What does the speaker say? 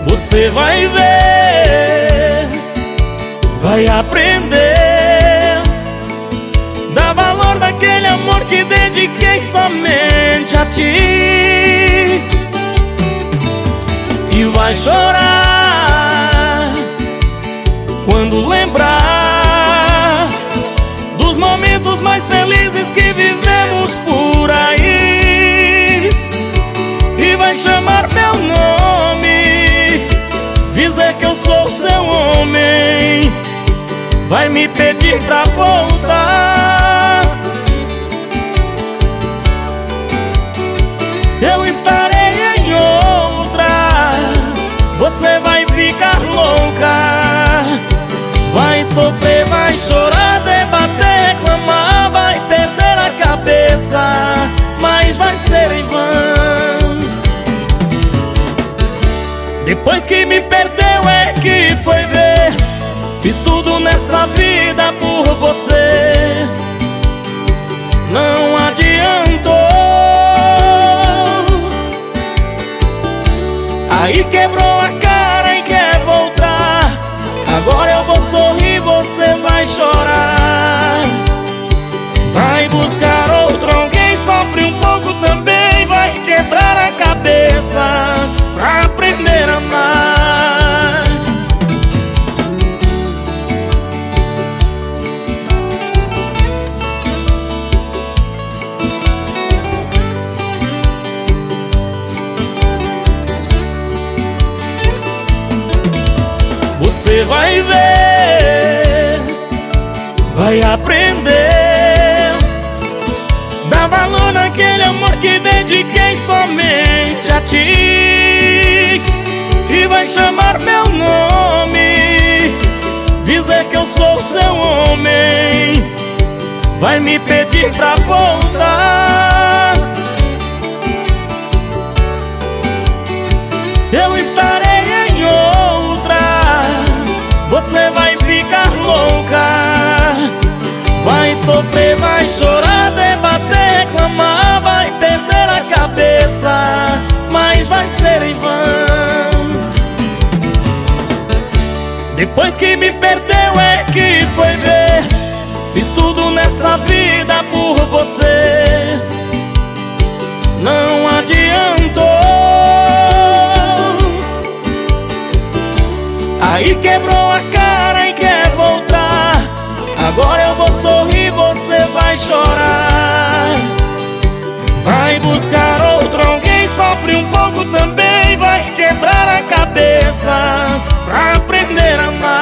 Você vai ver, vai aprender, dá valor daquele amor que dediquei somente a ti. E vai chorar quando lembrar dos momentos mais felizes que vivemos por aí. E vai chamar meu nome, dizer que eu sou seu homem, vai me pedir pra voltar. Eu estarei em outra, você vai ficar louca, vai sofrer, vai chorar, debater, reclamar, vai perder a cabeça, mas vai ser em vão. Depois que me perdeu é que foi ver, fiz tudo nessa vida por você, não adiantou. Aí quebrou a cara e quer voltar, agora eu vou sorrir, você vai chorar. Vai buscar outro alguém, sofre um pouco também, vai quebrar a cabeça pra aprender a amar. Você vai ver, vai aprender, dá valor naquele amor que dediquei somente a ti. E vai chamar meu nome, dizer que eu sou seu homem, vai me pedir pra voltar. Eu estarei em outra, você vai ficar louca, vai sofrer, vai chorar, debater, reclamar, vai perder a cabeça, mas vai ser em vão. Depois que me perdeu é que foi ver, fiz tudo nessa vida por você, não adiantou. Aí quebrou a cara e quer voltar, agora eu vou sorrir, você vai chorar. Vai buscar outro alguém, sofre um pouco também, vai quebrar a cabeça pra aprender a amar.